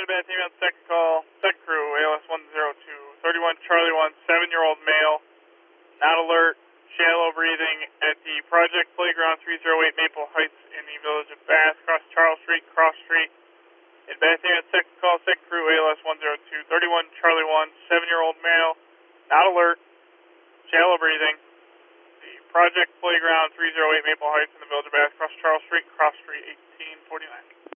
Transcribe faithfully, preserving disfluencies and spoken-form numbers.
to Bethany on second call, second crew, A L S one zero two, thirty-one Charlie one, seven-year-old male, not alert, shallow breathing at the Project Playground three oh eight Maple Heights in the village of Bass, across Charles Street, Cross Street. In Bethany on second call, second crew, A L S one zero two, thirty-one Charlie one, seven-year-old male, not alert, shallow breathing. The Project Playground three oh eight Maple Heights in the village of Bass, across Charles Street, Cross Street, eighteen forty-nine.